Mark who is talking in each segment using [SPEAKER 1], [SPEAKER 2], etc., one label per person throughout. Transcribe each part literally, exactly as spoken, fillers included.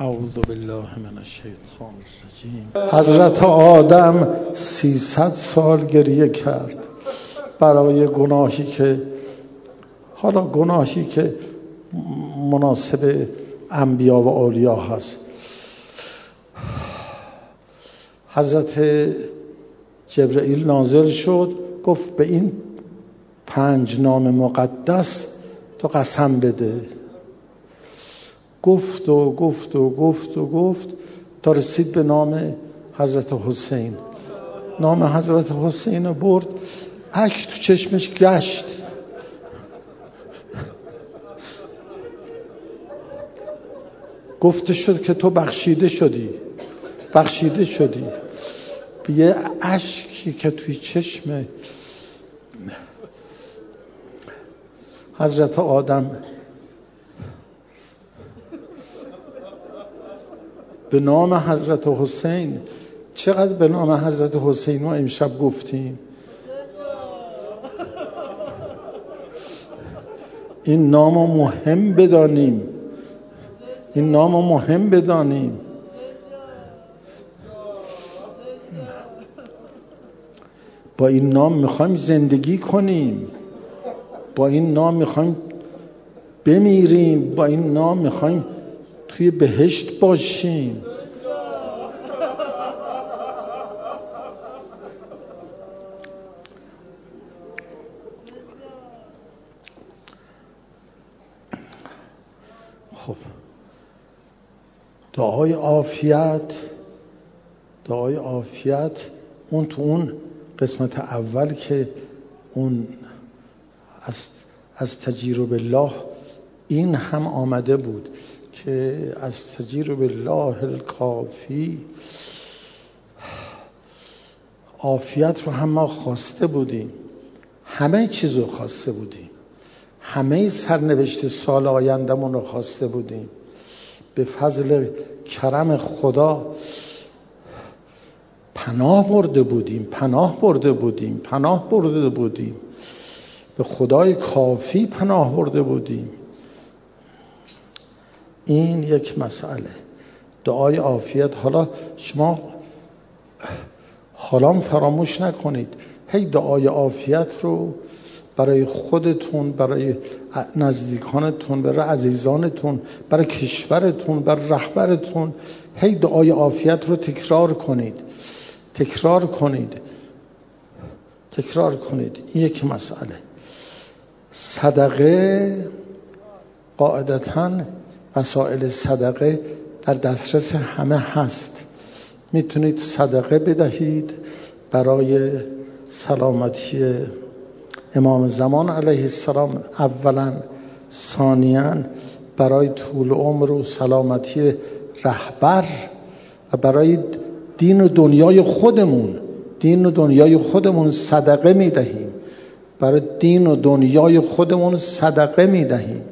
[SPEAKER 1] اعوذ بالله من الشیطان الرجیم. حضرت آدم سیصد سال گریه کرد برای گناهی که حالا گناهی که مناسب انبیا و اولیا هست. حضرت جبرئیل نازل شد، گفت به این پنج نام مقدس تو قسم بده. گفت و گفت و گفت و گفت تا رسید به نام حضرت حسین. نام حضرت حسین رو برد، اشک تو چشمش گشت. گفته شد که تو بخشیده شدی، بخشیده شدی. به یه اشکی که توی چشم حضرت آدم به نام حضرت حسین، چقدر به نام حضرت حسین ما امشب گفتیم. این نام رو مهم بدانیم، این نام رو مهم بدانیم. با این نام میخوایم زندگی کنیم، با این نام میخوایم بمیریم، با این نام میخوایم توی بهشت باشیم. خب دعای عافیت، دعای عافیت اون تو اون قسمت اول که اون از از تجیر بالله این هم آمده بود که از تجیر بالله الکافی عافیت رو هم ما خواسته بودیم، همه چیز رو خواسته بودیم، همه سرنوشت سال آیندمون رو خواسته بودیم. به فضل کرم خدا پناه برده بودیم، پناه برده بودیم، پناه برده بودیم، به خدای کافی پناه برده بودیم. این یک مسئله، دعای عافیت. حالا شما حالا فراموش نکنید، هی دعای عافیت رو برای خودتون، برای نزدیکانتون، برای عزیزانتون، برای کشورتون، برای رهبرتون، هی دعای عافیت رو تکرار کنید، تکرار کنید، تکرار کنید. این یک مسئله. صدقه قاعدتاً وسایل صدقه در دسترس همه هست. میتونید صدقه بدهید برای سلامتی امام زمان علیه السلام اولا، ثانیاً برای طول عمر و سلامتی رهبر و برای دین و دنیای خودمون. دین و دنیای خودمون صدقه میدهیم، برای دین و دنیای خودمون صدقه میدهیم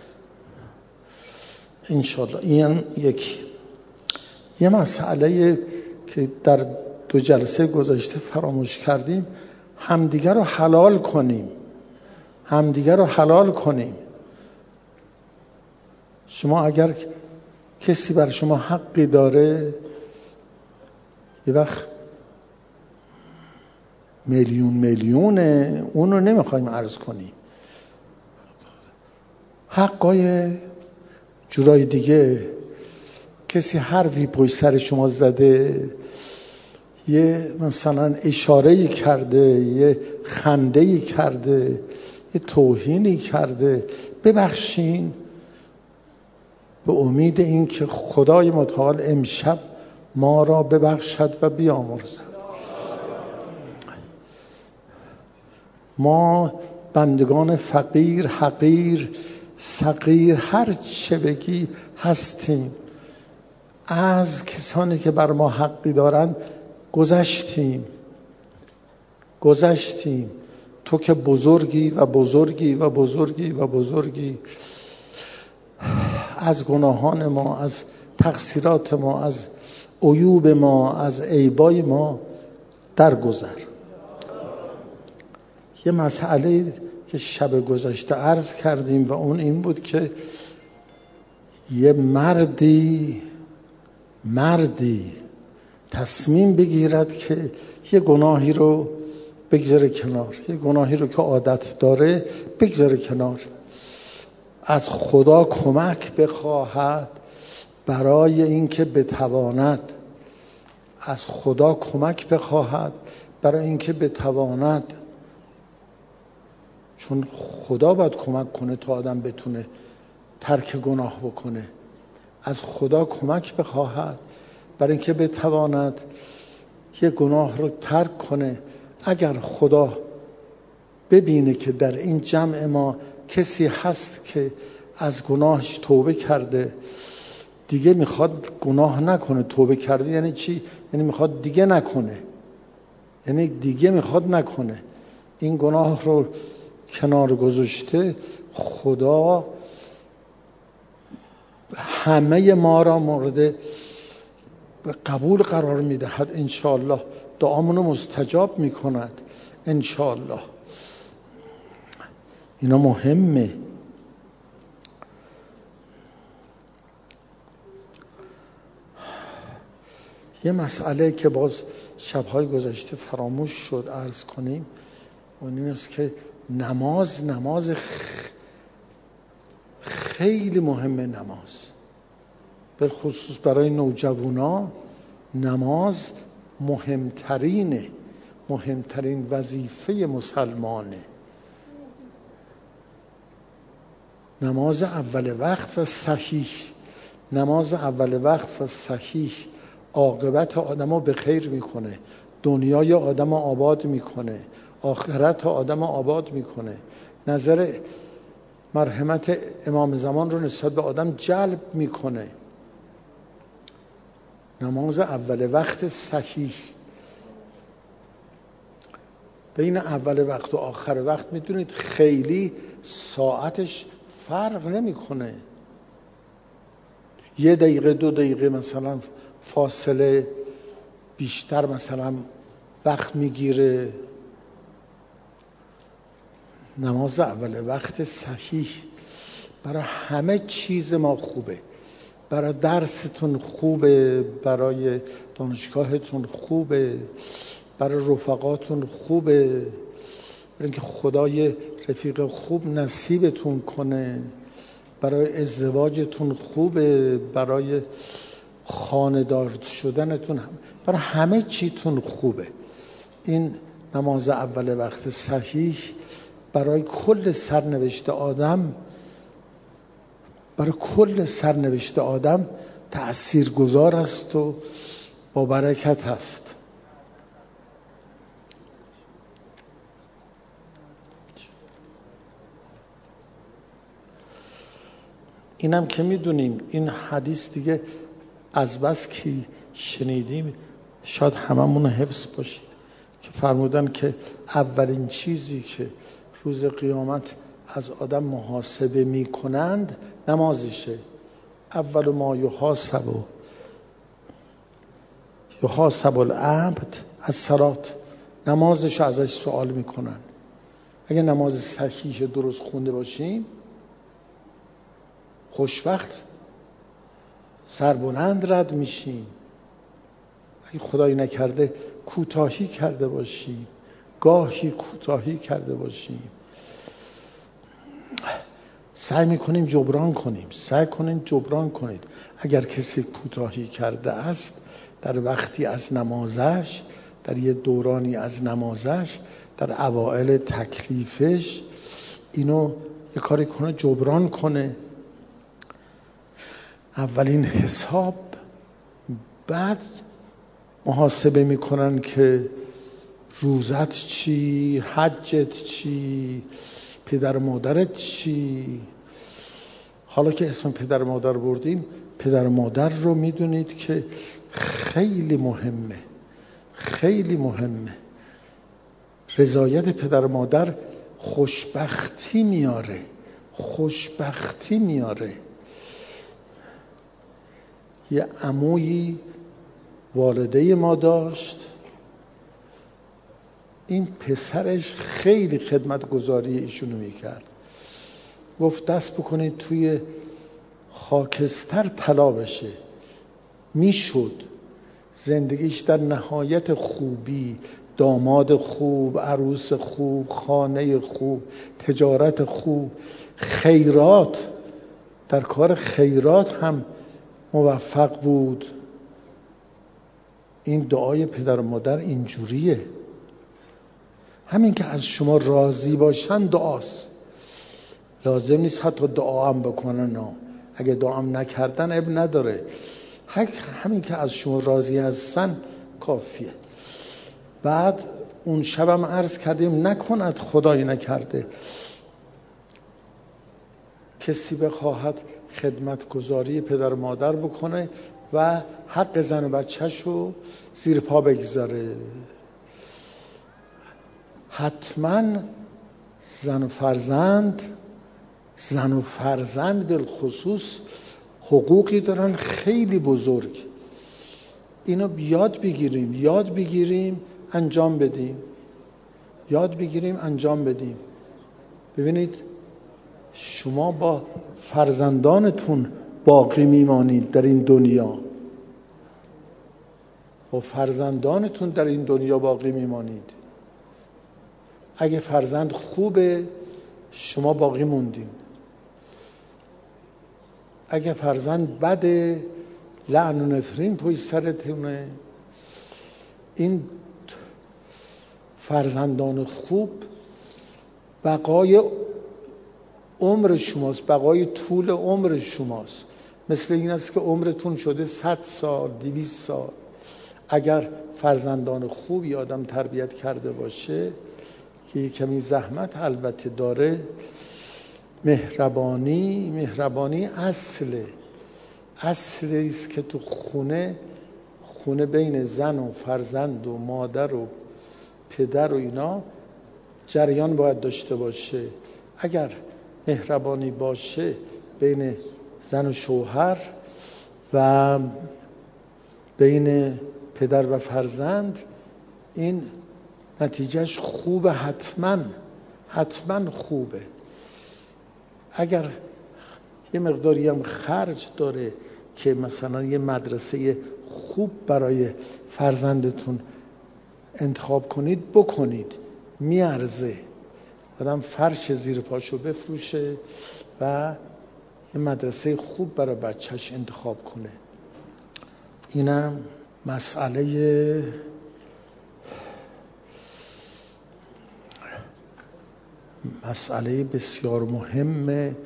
[SPEAKER 1] انشالله. این یکی. یه مسئله که در دو جلسه گذشته فراموش کردیم، همدیگر رو حلال کنیم، همدیگر رو حلال کنیم. شما اگر کسی بر شما حقی داره، یه وقت میلیون میلیونه، اون رو نمیخوایم عرض کنیم. حقای جورای دیگه، کسی حرفی پشت سر شما زده، یه مثلا اشاره‌ای کرده، یه خنده‌ای کرده، یه توهینی کرده، ببخشین به امید این که خدای متعال امشب ما را ببخشد و بیامرزد. ما بندگان فقیر، حقیر، صغیر، هر چه بگی هستیم. از کسانی که بر ما حقی دارند گذشتیم گذشتیم تو که بزرگی و بزرگی و بزرگی و بزرگی، از گناهان ما، از تقصیرات ما، از عیوب ما، از عیبای ما درگذر. یه مسئله که شب گذشته عرض کردیم و اون این بود که یه مردی مردی تصمیم بگیرد که یه گناهی رو بگذاره کنار، یه گناهی رو که عادت داره بگذاره کنار، از خدا کمک بخواهد برای اینکه بتواند از خدا کمک بخواهد برای اینکه بتواند چون خدا باید کمک کنه تا آدم بتونه ترک گناه بکنه. از خدا کمک بخواهد برای اینکه بتواند یه گناه رو ترک کنه. اگر خدا ببینه که در این جمع ما کسی هست که از گناهش توبه کرده، دیگه میخواد گناه نکنه. توبه کرده یعنی چی؟ یعنی میخواد دیگه نکنه، یعنی دیگه میخواد نکنه، این گناه رو کنار گذاشته. خدا همه ما را مورد قبول قرار میدهد انشاءالله، دعامونو مستجاب میکند انشاءالله. اینا مهمه. یه مسئله که باز شبهای گذشته فراموش شد عرض کنیم اون این است که نماز نماز خیلی مهمه. نماز به خصوص برای نوجوانا نماز مهمترینه، مهمترین وظیفه مسلمانه. نماز اول وقت و صحیح، نماز اول وقت و صحیح عاقبت آدمو به خیر میکنه، دنیای آدمو آباد میکنه، آخرت آدمو آباد میکنه. نظر مرحمت امام زمان رو نسبت به آدم جلب میکنه. نماز اول وقت صحیح. بین اول وقت و آخر وقت میدونید خیلی ساعتش فرق نمیکنه، یه دقیقه دو دقیقه مثلا فاصله بیشتر مثلا وقت میگیره. نماز اول وقت صحیح برای همه چیز ما خوبه، برای درستون خوبه، برای دانشگاهتون خوبه، برای رفقاتون خوبه، برای اینکه خدای رفیق خوب نصیبتون کنه، برای ازدواجتون خوبه، برای خانه‌دار شدنتون، برای همه چیتون خوبه. این نماز اول وقت صحیح برای کل سرنوشت آدم برای کل سرنوشت آدم تأثیرگذار است و با برکت است. اینم که میدونیم این حدیث دیگه از بس که شنیدیم شاید هممون حفظ باشه که فرمودن که اولین چیزی که روز قیامت از آدم محاسبه میکنند نمازشه. اول ما یحاسب یحاسب العبد الصلاة، نمازش ازش سوال میکنن. اگه نماز صحیح درست خونده باشیم خوشوقت سربلند رد میشیم. اگه خدایی نکرده کوتاهی کرده باشیم، گاهی کوتاهی کرده باشیم، سعی میکنیم جبران کنیم. سعی کنیم جبران کنید. اگر کسی کوتاهی کرده است در وقتی از نمازش، در یه دورانی از نمازش، در اوائل تکلیفش، اینو یه کاری کنه جبران کنه. اولین حساب، بعد محاسبه میکنن که روزت چی، حجت چی، پدر مادرت چی. حالا که اسم پدر مادر بردیم، پدر مادر رو میدونید که خیلی مهمه، خیلی مهمه. رضایت پدر مادر خوشبختی میاره، خوشبختی میاره. یه عمویی والده ما داشت، این پسرش خیلی خدمتگزاری ایشونو میکرد. گفت دست بکنید توی خاکستر طلا بشه. میشد زندگیش در نهایت خوبی، داماد خوب، عروس خوب، خانه خوب، تجارت خوب، خیرات، در کار خیرات هم موفق بود. این دعای پدر و مادر اینجوریه. همین که از شما راضی باشن دعاست. لازم نیست حتی دعا هم بکنن. نه. اگه دعا هم نکردن اب نداره. همین که از شما راضی هستن کافیه. بعد اون شبم عرض کردیم نکند خدای نکرده کسی بخواهد خدمتگزاری پدر و مادر بکنه و حق زن و بچه‌شو زیر پا بگذاره. حتما زن و فرزند زن و فرزند بالخصوص حقوقی دارن خیلی بزرگ. اینو یاد بگیریم یاد بگیریم انجام بدیم یاد بگیریم انجام بدیم. ببینید شما با فرزندانتون باقی میمانید در این دنیا. با فرزندانتون در این دنیا باقی میمانید. اگه فرزند خوبه شما باقی موندین. اگه فرزند بده لعن و نفرین پشت سرتونه. این فرزندان خوب بقای عمر شماست، بقای طول عمر شماست. مثل این است که عمرتون شده صد سال، دویست سال. اگر فرزندان خوبی آدم تربیت کرده باشه که کمی زحمت البته داره، مهربانی مهربانی اصله اصلی است که تو خونه خونه بین زن و فرزند و مادر و پدر و اینا جریان باید داشته باشه. اگر مهربانی باشه بین زن و شوهر و بین پدر و فرزند، این نتیجهش خوبه. حتما حتما خوبه. اگر یه مقداری هم خرج داره که مثلا یه مدرسه خوب برای فرزندتون انتخاب کنید بکنید، میارزه. آدم فرش زیر پاشو بفروشه و یه مدرسه خوب برای بچهش انتخاب کنه. اینم مسئله مسئله بسیار مهم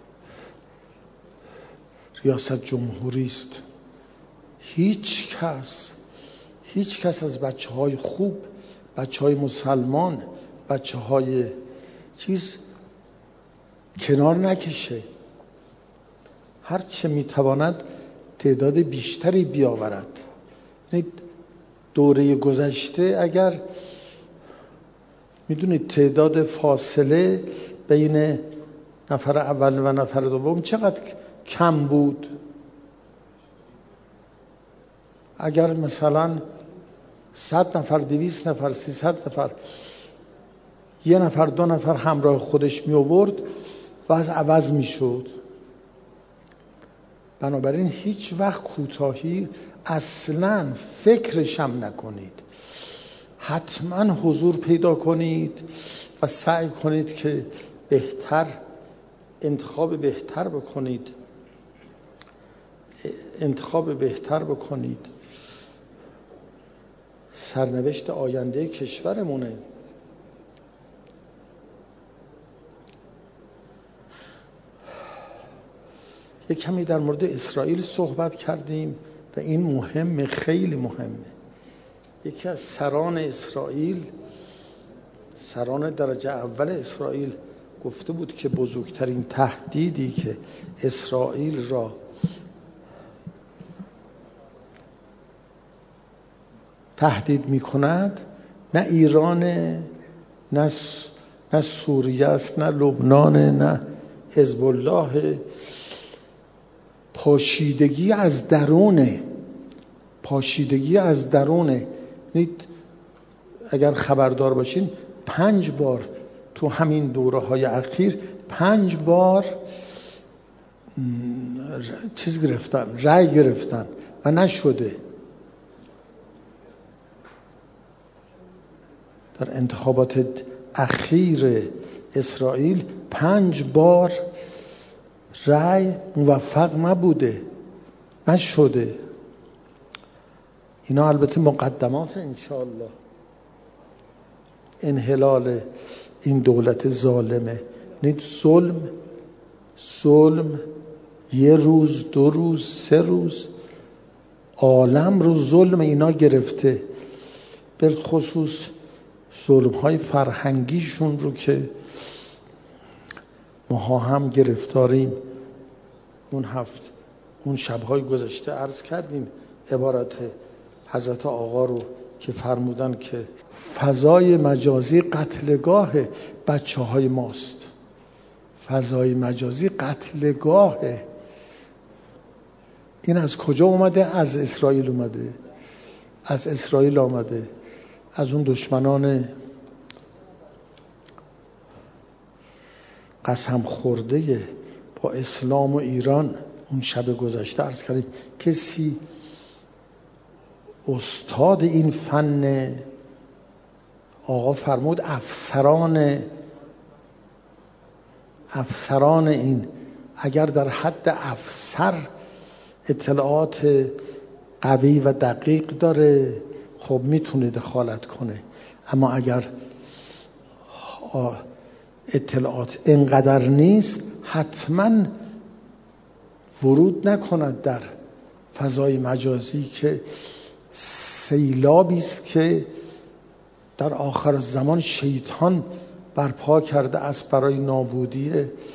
[SPEAKER 1] ریاست جمهوری است. هیچ کس هیچ کس از بچه های خوب، بچه های مسلمان، بچه های چیز کنار نکشه. هر چه میتواند تعداد بیشتری بیاورد. دوره گذشته اگر میدونید تعداد فاصله بین نفر اول و نفر دوم چقدر کم بود. اگر مثلا صد نفر، دویست نفر، سیصد نفر یه نفر دو نفر همراه خودش می آورد وضع عوض می شد. بنابراین هیچ وقت کوتاهی اصلاً فکرش هم نکنید. حتما حضور پیدا کنید و سعی کنید که بهتر انتخاب بهتر بکنید انتخاب بهتر بکنید. سرنوشت آینده کشورمونه. یک کمی در مورد اسرائیل صحبت کردیم و این مهمه، خیلی مهمه. یکی از سران اسرائیل، سران درجه اول اسرائیل گفته بود که بزرگترین تهدیدی که اسرائیل را تهدید می کند نه ایران، نه نه سوریه است، نه لبنان، نه حزب الله. پاشیدگی از درونه پاشیدگی از درونه. اگر خبردار باشین پنج بار تو همین دوره های اخیر پنج بار چیز گرفتن، رأی گرفتن و نشده. در انتخابات اخیر اسرائیل پنج بار رأی موفق نبوده، نشده. اینا البته مقدمات انشاءالله انحلال این دولت ظالمه. نید ظلم ظلم یه روز، دو روز، سه روز عالم رو ظلم اینا گرفته، بالخصوص ظلم های فرهنگیشون رو که ماها هم گرفتاریم. اون هفت اون شبهای گذشته عرض کردیم عبارت حضرت آقا رو که فرمودن که فضای مجازی قتلگاه بچه های ماست. فضای مجازی قتلگاهه. این از کجا اومده؟ از اسرائیل اومده. از اسرائیل آمده، از اون دشمنان قسم خورده با اسلام و ایران. اون شب گذشته عرض کردیم کسی استاد این فن، آقا فرمود افسران افسران این اگر در حد افسر اطلاعات قوی و دقیق داره خب میتونه دخالت کنه، اما اگر اطلاعات اینقدر نیست حتما ورود نکند در فضای مجازی که سیلابی است که در آخر زمان شیطان برپا کرده است برای نابودی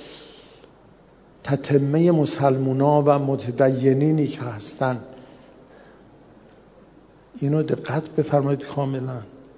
[SPEAKER 1] تتمه مسلمونا و متدینینی که هستند. اینو دقت بفرمایید کاملا.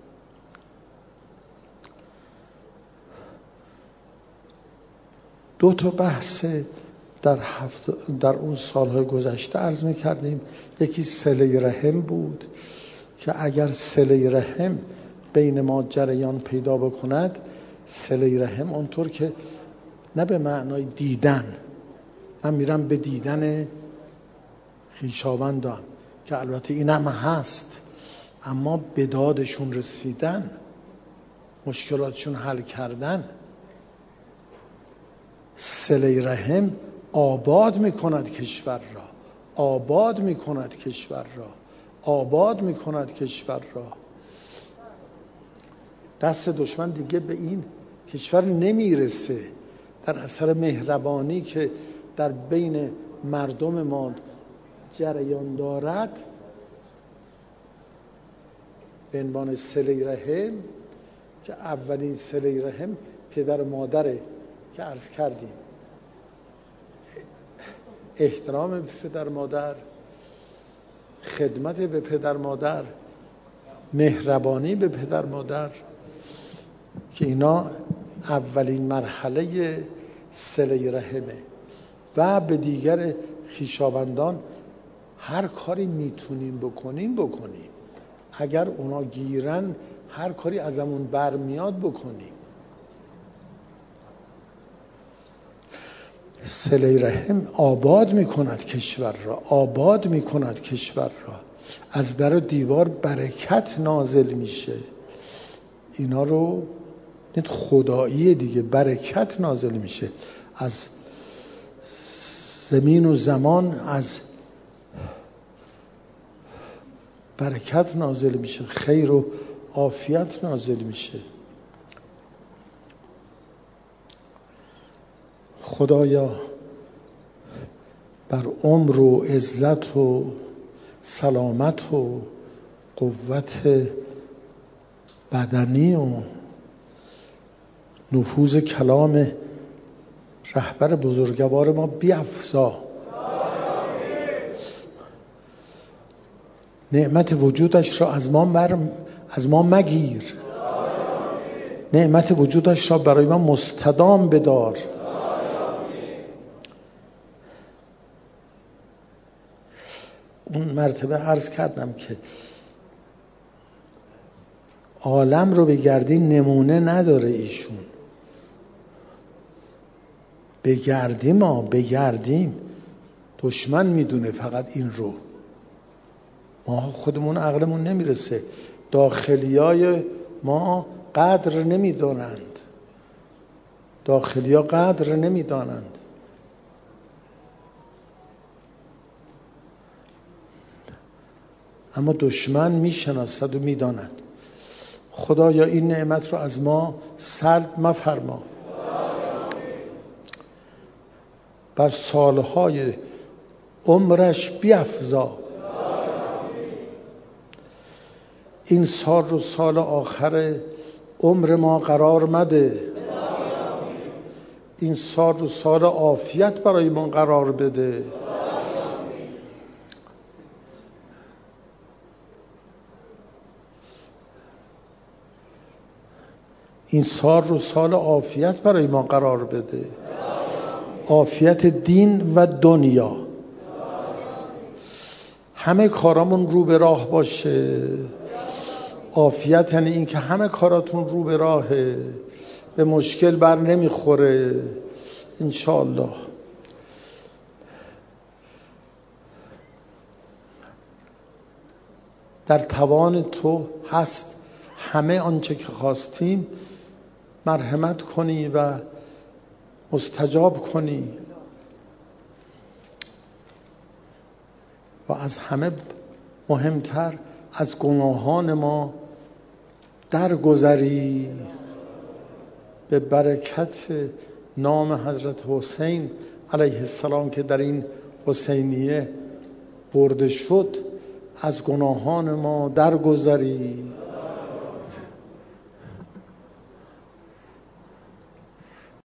[SPEAKER 1] دو تا بحث در هفت در اون سالهای گذشته عرض می‌کردیم. یکی صله رحم بود که اگر صله رحم بین ما جریان پیدا بکند، صله رحم اونطور که نه به معنای دیدن، من میرم به دیدن خویشاوندم که البته اینم هست، اما به دادشون رسیدن، مشکلاتشون حل کردن. صله رحم آباد میکند کشور را، آباد میکند کشور را، آباد میکند کشور را. دست دشمن دیگه به این کشور نمیرسه. در اثر مهربانی که در بین مردم ما جریان دارد به عنوان صله رحم، که اولین صله رحم پدر و مادره که عرض کردیم، احترام به پدر مادر، خدمت به پدر مادر، مهربانی به پدر مادر، که اینا اولین مرحله صله رحمه. و به دیگر خویشاوندان هر کاری میتونیم بکنیم بکنیم، اگر اونا گیرن هر کاری ازمون برمیاد بکنیم. صله رحم آباد میکند کشور را، آباد میکند کشور را. از در و دیوار برکت نازل میشه. اینا رو خدایی دیگه، برکت نازل میشه از زمین و زمان، از برکت نازل میشه، خیر و عافیت نازل میشه. خدایا بر عمر و عزت و سلامت و قوت بدنی و نفوذ کلام رهبر بزرگوار ما بیفزا. نعمت وجودش را از ما مر... از ما مگیر. نعمت وجودش را برای ما مستدام بدار. اون مرتبه عرض کردم که عالم رو بگردی نمونه نداره ایشون. بگردیم ما بگردیم، دشمن میدونه فقط این رو. ما خودمون عقلمون نمیرسه، داخلیای ما قدر نمیدانند، داخلیا قدر نمیدانند. اما دشمن میشناسد و میداند. خدایا این نعمت رو از ما سلب مفرما، بر سالهای عمرش بیفزا. این سال رو سال آخر عمر ما قرار مده، این سال رو سال عافیت برای ما قرار بده. این سال رو سال عافیت برای ما قرار بده، عافیت دین و دنیا. همه کارامون رو به راه باشه. عافیت یعنی این که همه کاراتون رو به راهه، به مشکل بر نمیخوره انشاءالله. در توان تو هست همه آنچه که خواستیم مرحمت کنی و مستجاب کنی و از همه مهمتر از گناهان ما درگذری به برکت نام حضرت حسین علیه السلام که در این حسینیه برده شد. از گناهان ما درگذری.